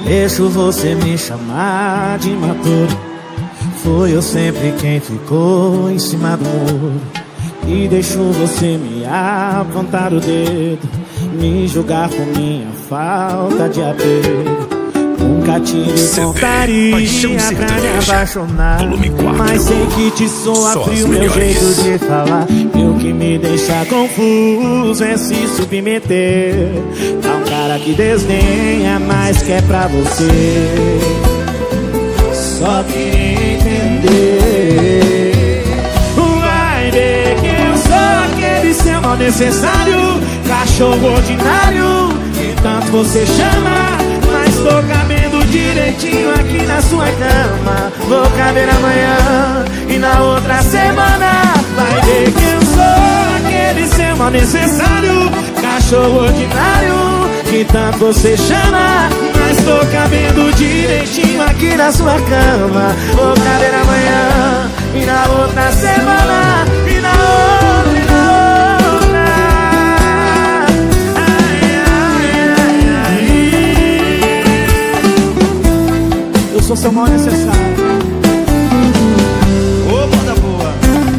Deixo você me chamar de imaturo. Foi eu sempre quem ficou em cima do muro. E deixo você me apontar o dedo, me julgar por minha falta de apego. Nunca tive pontaria pra me apaixonar, mas sei que te soa frio meu jeito de falar. E o que me deixa confuso é se submeter a um cara que desdenha, mas quer pra você. Só queria entender. Vai ver que eu sou aquele seu mal necessário, cachorro ordinário que tanto você chama. Mas tô cabendo direitinho aqui na sua cama. Vou caber amanhã e na outra semana. Vai ver que eu sou aquele seu mal necessário, cachorro ordinário que tanto você chama. Mas tô cabendo direitinho aqui na sua cama. Vou caber amanhã e na outra semana. E na outra, e na outra. Ai, ai, ai, ai. Eu sou seu mal necessário. Ô, moda boa.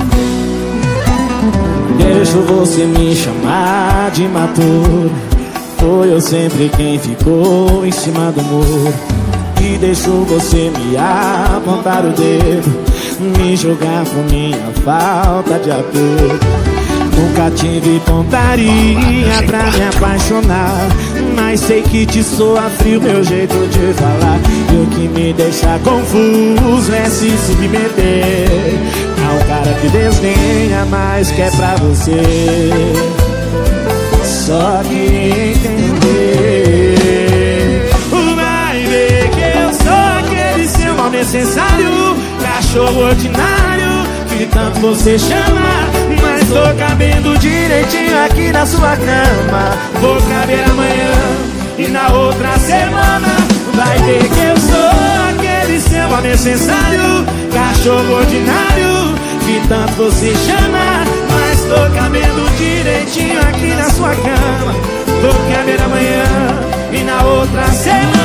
Deixo você me chamar de imaturo. Foi eu sempre quem ficou em cima do muro. E deixo você me apontar o dedo, me julgar por minha falta de apego. Nunca tive pontaria pra me apaixonar, mas sei que te soa frio meu jeito de falar. E o que me deixa confuso é se submeter a um cara que desdenha, mas quer pra você. Só que entender. Vai ver que eu sou aquele seu mal necessário, cachorro ordinário que tanto você chama. Mas tô cabendo direitinho aqui na sua cama. Vou caber amanhã e na outra semana. Vai ver que eu sou aquele seu mal necessário, cachorro ordinário que tanto você chama. Mas tô cabendo direitinho aqui na sua cama. Vou caber amanhã e na outra semana.